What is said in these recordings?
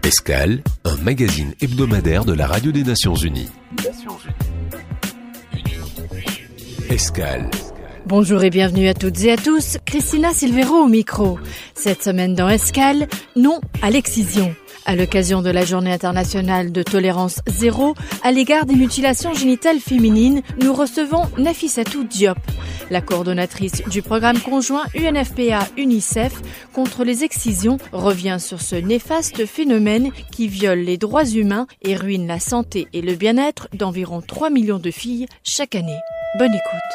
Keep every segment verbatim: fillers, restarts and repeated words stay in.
Escale, un magazine hebdomadaire de la Radio des Nations Unies. Escale. Bonjour et bienvenue à toutes et à tous, Christina Silvero au micro. Cette semaine dans Escale, non à l'excision. À l'occasion de la Journée internationale de tolérance zéro à l'égard des mutilations génitales féminines, nous recevons Nafissatou Diop, la coordonnatrice du programme conjoint U N F P A-UNICEF contre les excisions, revient sur ce néfaste phénomène qui viole les droits humains et ruine la santé et le bien-être d'environ trois millions de filles chaque année. Bonne écoute.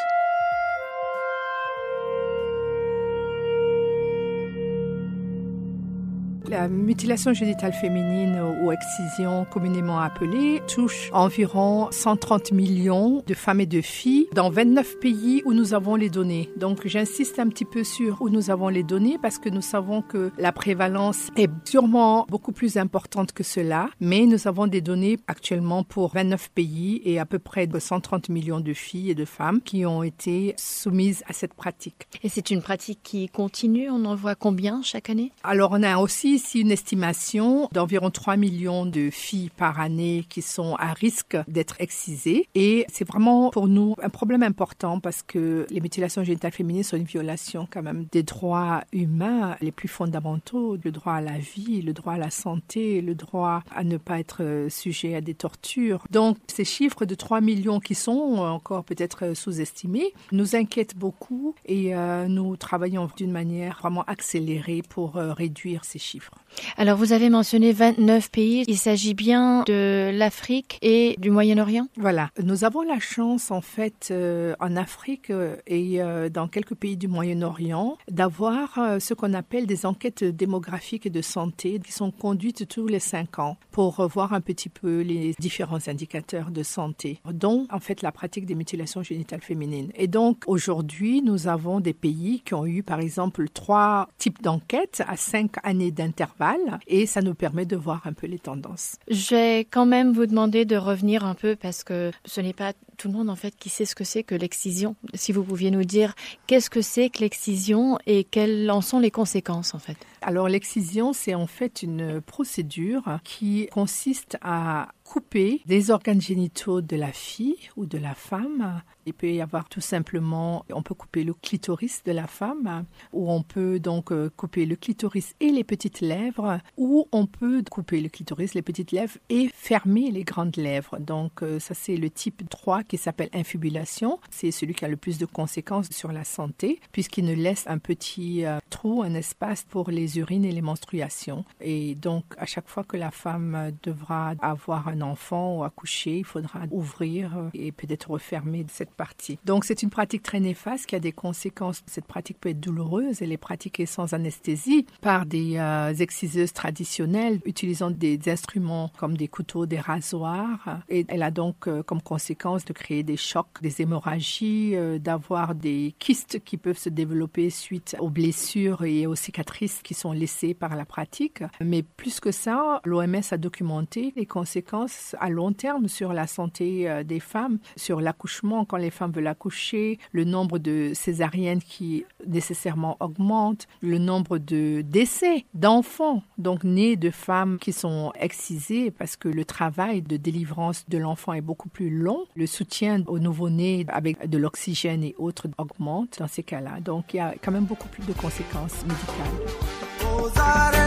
La mutilation génitale féminine ou excision communément appelée touche environ cent trente millions de femmes et de filles dans vingt-neuf pays où nous avons les données. Donc j'insiste un petit peu sur où nous avons les données parce que nous savons que la prévalence est sûrement beaucoup plus importante que cela, mais nous avons des données actuellement pour vingt-neuf pays et à peu près de cent trente millions de filles et de femmes qui ont été soumises à cette pratique. Et c'est une pratique qui continue, on en voit combien chaque année? Alors on a aussi ici une estimation d'environ trois millions de filles par année qui sont à risque d'être excisées. Et c'est vraiment pour nous un problème important parce que les mutilations génitales féminines sont une violation quand même des droits humains les plus fondamentaux, le droit à la vie, le droit à la santé, le droit à ne pas être sujet à des tortures. Donc ces chiffres de trois millions qui sont encore peut-être sous-estimés nous inquiètent beaucoup et euh, nous travaillons d'une manière vraiment accélérée pour euh, réduire ces chiffres. Alors vous avez mentionné vingt-neuf pays, il s'agit bien de l'Afrique et du Moyen-Orient? Voilà, nous avons la chance en fait euh, en Afrique euh, et euh, dans quelques pays du Moyen-Orient d'avoir euh, ce qu'on appelle des enquêtes démographiques et de santé qui sont conduites tous les cinq ans pour voir un petit peu les différents indicateurs de santé, dont en fait la pratique des mutilations génitales féminines. Et donc aujourd'hui nous avons des pays qui ont eu par exemple trois types d'enquêtes à cinq années d'intervalle et ça nous permet de voir un peu les tendances. Je vais quand même vous demander de revenir un peu parce que ce n'est pas tout le monde en fait qui sait ce que c'est que l'excision. Si vous pouviez nous dire qu'est-ce que c'est que l'excision et quelles en sont les conséquences en fait. Alors l'excision, c'est en fait une procédure qui consiste à couper des organes génitaux de la fille ou de la femme. Il peut y avoir tout simplement, on peut couper le clitoris de la femme, ou on peut donc couper le clitoris et les petites lèvres, ou on peut couper le clitoris, les petites lèvres et fermer les grandes lèvres. Donc ça c'est le type trois qui s'appelle infibulation. C'est celui qui a le plus de conséquences sur la santé, puisqu'il ne laisse un petit euh, trou, un espace pour les urines et les menstruations. Et donc à chaque fois que la femme devra avoir un enfant ou accoucher, il faudra ouvrir et peut-être refermer cette partie. Donc c'est une pratique très néfaste qui a des conséquences. Cette pratique peut être douloureuse. Elle est pratiquée sans anesthésie par des euh, exciseuses traditionnelles utilisant des instruments comme des couteaux, des rasoirs. Et elle a donc euh, comme conséquence de créer des chocs, des hémorragies, euh, d'avoir des kystes qui peuvent se développer suite aux blessures et aux cicatrices qui sont laissées par la pratique. Mais plus que ça, l'O M S a documenté les conséquences à long terme sur la santé des femmes, sur l'accouchement quand les femmes veulent accoucher, le nombre de césariennes qui nécessairement augmente, le nombre de décès d'enfants, donc nés de femmes qui sont excisées parce que le travail de délivrance de l'enfant est beaucoup plus long. Le soutien au nouveau-né avec de l'oxygène et autres augmente dans ces cas-là. Donc il y a quand même beaucoup plus de conséquences médicales. Aux arrêts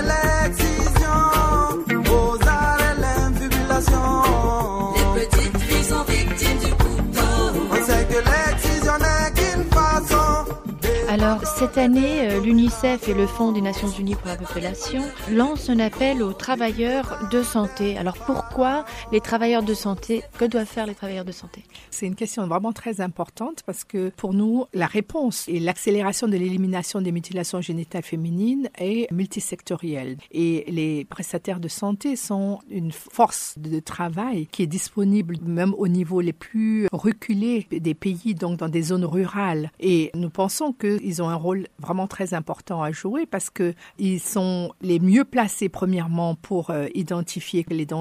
l'excision, aux arrêts l'infibulation. Les petites filles sont victimes du couteau. On sait que l'excision n'est qu'une façon. Alors, cette année, l'UNICEF et le Fonds des Nations Unies pour la population lancent un appel aux travailleurs de santé. Alors, pourquoi les travailleurs de santé? Que doivent faire les travailleurs de santé? C'est une question vraiment très importante parce que pour nous, la réponse et l'accélération de l'élimination des mutilations génitales féminines est multisectorielle. Et les prestataires de santé sont une force de travail qui est disponible même au niveau les plus reculés des pays, donc dans des zones rurales. Et nous pensons que ils ont un rôle vraiment très important à jouer parce qu'ils sont les mieux placés, premièrement, pour euh, identifier les dangers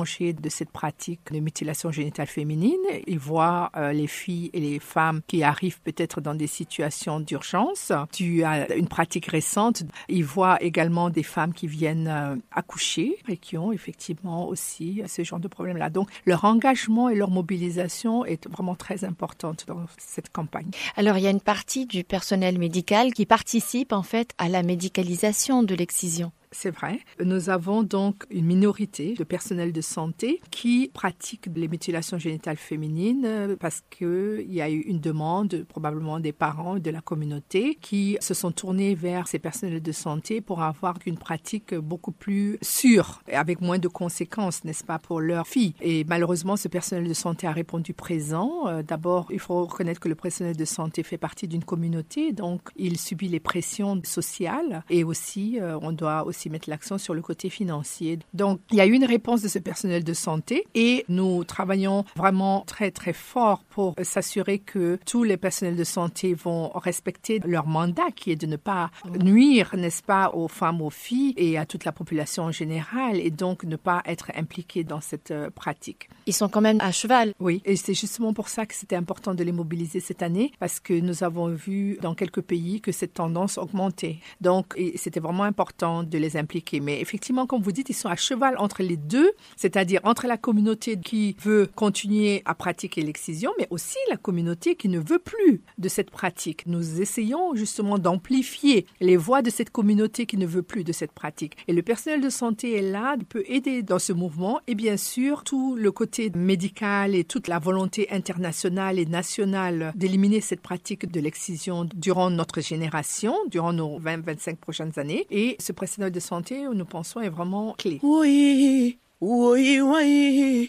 de cette pratique de mutilation génitale féminine. Ils voient euh, les filles et les femmes qui arrivent peut-être dans des situations d'urgence dû à une pratique récente. Ils voient également des femmes qui viennent euh, accoucher et qui ont effectivement aussi ce genre de problème-là. Donc, leur engagement et leur mobilisation est vraiment très importante dans cette campagne. Alors, il y a une partie du personnel médical qui participe en fait à la médicalisation de l'excision. C'est vrai. Nous avons donc une minorité de personnel de santé qui pratique les mutilations génitales féminines parce qu'il y a eu une demande probablement des parents de la communauté qui se sont tournés vers ces personnels de santé pour avoir une pratique beaucoup plus sûre et avec moins de conséquences, n'est-ce pas, pour leurs filles. Et malheureusement, ce personnel de santé a répondu présent. D'abord, il faut reconnaître que le personnel de santé fait partie d'une communauté, donc il subit les pressions sociales et aussi, on doit aussi mettre l'accent sur le côté financier. Donc, il y a eu une réponse de ce personnel de santé et nous travaillons vraiment très, très fort pour s'assurer que tous les personnels de santé vont respecter leur mandat qui est de ne pas nuire, n'est-ce pas, aux femmes, aux filles et à toute la population en général et donc ne pas être impliqués dans cette euh, pratique. Ils sont quand même à cheval. Oui, et c'est justement pour ça que c'était important de les mobiliser cette année parce que nous avons vu dans quelques pays que cette tendance augmentait. Donc, et c'était vraiment important de les impliqués. Mais effectivement, comme vous dites, ils sont à cheval entre les deux, c'est-à-dire entre la communauté qui veut continuer à pratiquer l'excision, mais aussi la communauté qui ne veut plus de cette pratique. Nous essayons justement d'amplifier les voix de cette communauté qui ne veut plus de cette pratique. Et le personnel de santé est là, il peut aider dans ce mouvement et bien sûr, tout le côté médical et toute la volonté internationale et nationale d'éliminer cette pratique de l'excision durant notre génération, durant nos vingt à vingt-cinq prochaines années. Et ce personnel de santé, nous pensons, est vraiment clé. Oui, oui, oui,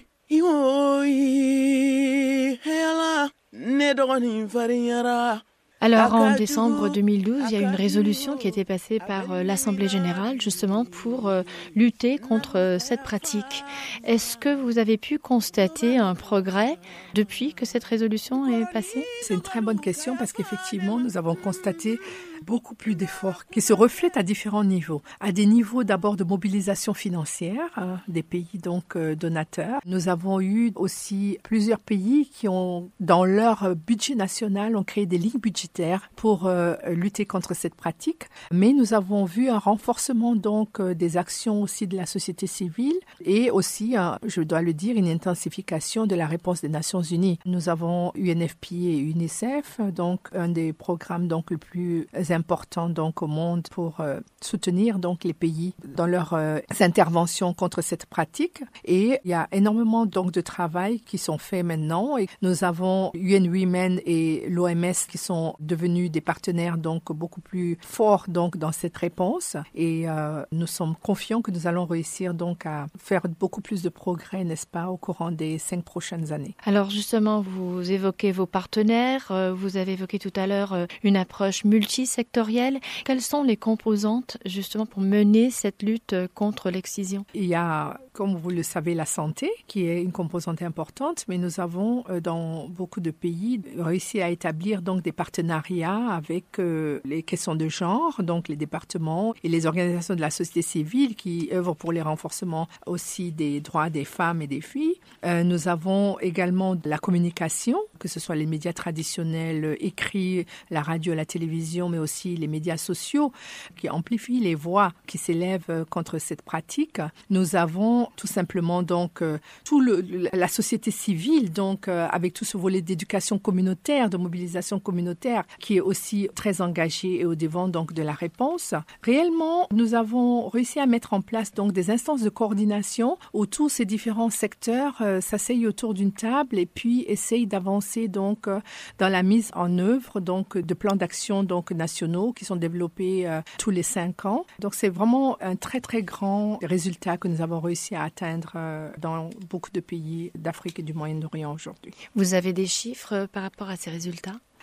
oui, hela, nedoni variara. Alors, en décembre deux mille douze, il y a une résolution qui a été passée par l'Assemblée générale, justement, pour lutter contre cette pratique. Est-ce que vous avez pu constater un progrès depuis que cette résolution est passée? C'est une très bonne question parce qu'effectivement, nous avons constaté beaucoup plus d'efforts qui se reflètent à différents niveaux. À des niveaux d'abord de mobilisation financière, hein, des pays donc euh, donateurs. Nous avons eu aussi plusieurs pays qui ont, dans leur budget national, ont créé des lignes budgétaires pour euh, lutter contre cette pratique. Mais nous avons vu un renforcement donc euh, des actions aussi de la société civile et aussi, hein, je dois le dire, une intensification de la réponse des Nations Unies. Nous avons U N F P A et UNICEF, donc un des programmes donc le plus important donc au monde pour euh, soutenir donc les pays dans leurs euh, interventions contre cette pratique. Et il y a énormément donc de travail qui sont faits maintenant. Et nous avons U N Women et l'O M S qui sont devenus des partenaires donc beaucoup plus forts donc dans cette réponse. Et euh, nous sommes confiants que nous allons réussir donc à faire beaucoup plus de progrès, n'est-ce pas, au courant des cinq prochaines années. Alors justement, vous évoquez vos partenaires. Euh, vous avez évoqué tout à l'heure euh, une approche multisectorielle. Quelles sont les composantes justement pour mener cette lutte contre l'excision? Il y a, comme vous le savez, la santé qui est une composante importante, mais nous avons dans beaucoup de pays réussi à établir donc des partenariats avec euh, les questions de genre, donc les départements et les organisations de la société civile qui œuvrent pour les renforcements aussi des droits des femmes et des filles. Euh, nous avons également de la communication, que ce soit les médias traditionnels écrits, la radio, la télévision, mais aussi les médias sociaux qui amplifient les voix qui s'élèvent contre cette pratique. Nous avons tout simplement donc euh, tout le, la société civile donc euh, avec tout ce volet d'éducation communautaire, de mobilisation communautaire qui est aussi très engagé et au devant donc de la réponse. Réellement, nous avons réussi à mettre en place donc des instances de coordination où tous ces différents secteurs euh, s'asseyent autour d'une table et puis essayent d'avancer donc euh, dans la mise en œuvre donc de plans d'action donc nationaux qui sont développés euh, tous les cinq ans. Donc, c'est vraiment un très, très grand résultat que nous avons réussi à atteindre euh, dans beaucoup de pays d'Afrique et du Moyen-Orient aujourd'hui. Vous avez des chiffres par rapport à ces résultats?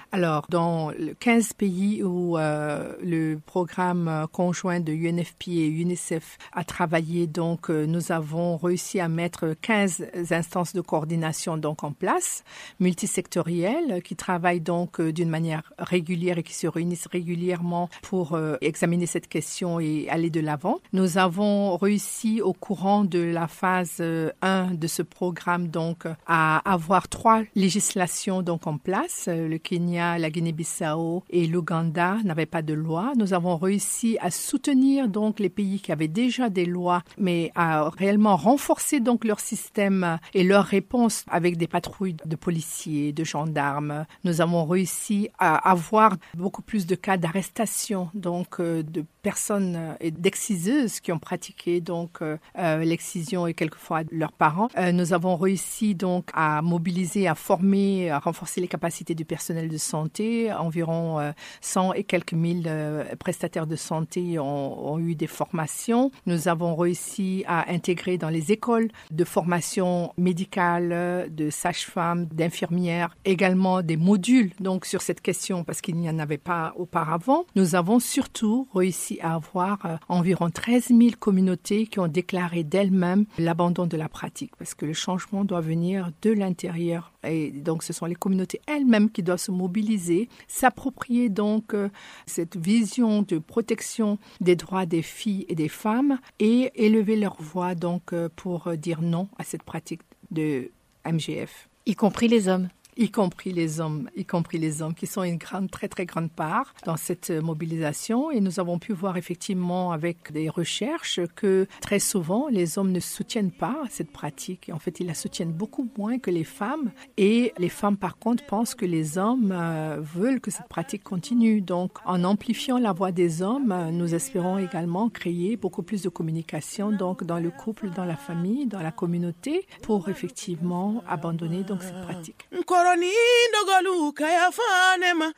Alors, dans le quinze pays où euh, le programme conjoint de U N F P A et UNICEF a travaillé, donc euh, nous avons réussi à mettre quinze instances de coordination donc en place, multisectorielles, qui travaillent donc euh, d'une manière régulière et qui se réunissent régulièrement pour euh, examiner cette question et aller de l'avant. Nous avons réussi au courant de la phase euh, un de ce programme donc à avoir trois législations donc en place. Le Kenya, la Guinée-Bissau et l'Ouganda n'avaient pas de loi. Nous avons réussi à soutenir donc les pays qui avaient déjà des lois, mais à réellement renforcer donc leur système et leur réponse avec des patrouilles de policiers, de gendarmes. Nous avons réussi à avoir beaucoup plus de cas d'arrestation donc euh, de personnes et d'exciseuses qui ont pratiqué donc euh, l'excision et quelquefois leurs parents. Euh, nous avons réussi donc à mobiliser, à former, à renforcer les capacités du personnel de santé. Environ euh, cent et quelques mille euh, prestataires de santé ont, ont eu des formations. Nous avons réussi à intégrer dans les écoles de formation médicale, de sages-femmes, d'infirmières, également des modules donc sur cette question parce qu'il n'y en avait pas auparavant. Nous avons surtout réussi à avoir euh, environ treize mille communautés qui ont déclaré d'elles-mêmes l'abandon de la pratique parce que le changement doit venir de l'intérieur et donc ce sont les communautés elles-mêmes qui doivent se mobiliser, s'approprier donc euh, cette vision de protection des droits des filles et des femmes et élever leur voix donc euh, pour dire non à cette pratique de M G F. Y compris les hommes. Y compris les hommes, y compris les hommes qui sont une grande, très très grande part dans cette mobilisation. Et nous avons pu voir effectivement avec des recherches que très souvent les hommes ne soutiennent pas cette pratique. En fait, ils la soutiennent beaucoup moins que les femmes. Et les femmes par contre pensent que les hommes euh, veulent que cette pratique continue. Donc en amplifiant la voix des hommes, nous espérons également créer beaucoup plus de communication donc dans le couple, dans la famille, dans la communauté pour effectivement abandonner donc cette pratique. Koroni dogalu kaya fanema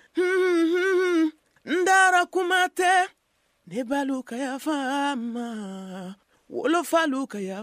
ndara kumate debalu kaya fama wolofalu kaya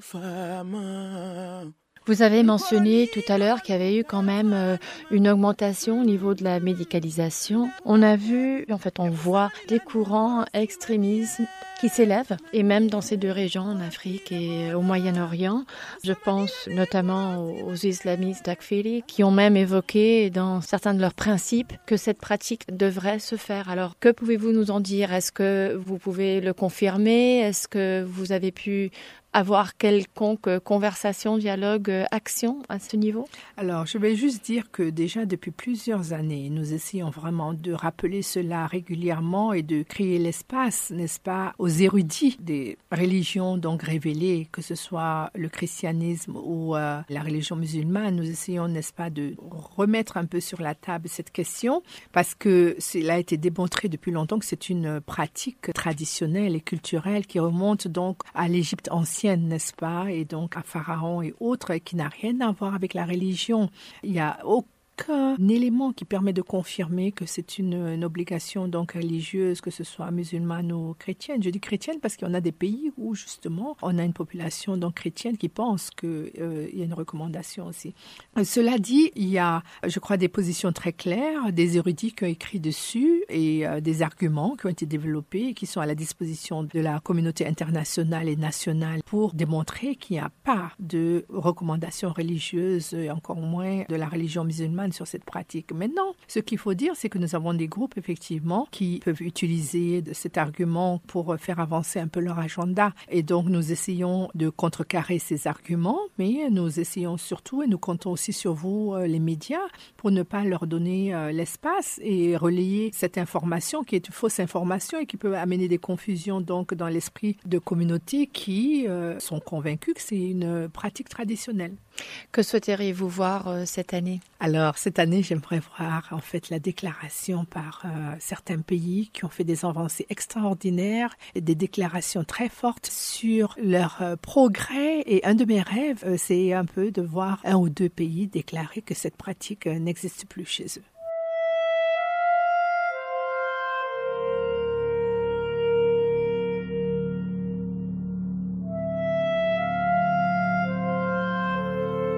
fama. Vous avez mentionné tout à l'heure qu'il y avait eu quand même euh, une augmentation au niveau de la médicalisation. On a vu, en fait, on voit des courants extrémistes qui s'élèvent, et même dans ces deux régions, en Afrique et au Moyen-Orient. Je pense notamment aux islamistes d'Akfiri, qui ont même évoqué dans certains de leurs principes que cette pratique devrait se faire. Alors, que pouvez-vous nous en dire? Est-ce que vous pouvez le confirmer? Est-ce que vous avez pu avoir quelconque conversation, dialogue, action à ce niveau? Alors, je vais juste dire que déjà depuis plusieurs années, nous essayons vraiment de rappeler cela régulièrement et de créer l'espace, n'est-ce pas, aux érudits des religions donc révélées, que ce soit le christianisme ou euh, la religion musulmane. Nous essayons, n'est-ce pas, de remettre un peu sur la table cette question parce que cela a été démontré depuis longtemps que c'est une pratique traditionnelle et culturelle qui remonte donc à l'Égypte ancienne, n'est-ce pas, et donc à Pharaon et autres, qui n'a rien à voir avec la religion. Il y a aucun élément qui permet de confirmer que c'est une, une obligation donc religieuse, que ce soit musulmane ou chrétienne. Je dis chrétienne parce qu'il y en a des pays où justement on a une population donc chrétienne qui pense qu'il euh, y a une recommandation aussi. Cela dit, il y a, je crois, des positions très claires, des érudits qui ont écrit dessus et euh, des arguments qui ont été développés et qui sont à la disposition de la communauté internationale et nationale pour démontrer qu'il n'y a pas de recommandation religieuse et encore moins de la religion musulmane sur cette pratique. Maintenant, ce qu'il faut dire, c'est que nous avons des groupes, effectivement, qui peuvent utiliser cet argument pour faire avancer un peu leur agenda. Et donc, nous essayons de contrecarrer ces arguments, mais nous essayons surtout, et nous comptons aussi sur vous, les médias, pour ne pas leur donner l'espace et relayer cette information qui est une fausse information et qui peut amener des confusions donc dans l'esprit de communautés qui euh, sont convaincus que c'est une pratique traditionnelle. Que souhaiteriez-vous voir euh, cette année? Alors, cette année, j'aimerais voir en fait la déclaration par euh, certains pays qui ont fait des avancées extraordinaires et des déclarations très fortes sur leur euh, progrès. Et un de mes rêves, euh, c'est un peu de voir un ou deux pays déclarer que cette pratique euh, n'existe plus chez eux.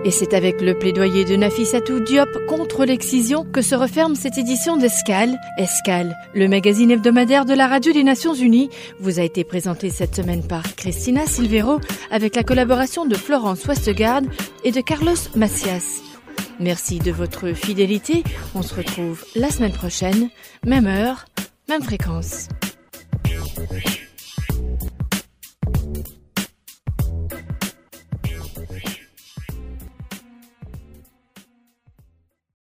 Et c'est avec le plaidoyer de Nafissatou Diop contre l'excision que se referme cette édition d'Escale. Escale, le magazine hebdomadaire de la Radio des Nations Unies, vous a été présenté cette semaine par Christina Silvero avec la collaboration de Florence Westgard et de Carlos Macias. Merci de votre fidélité. On se retrouve la semaine prochaine, même heure, même fréquence.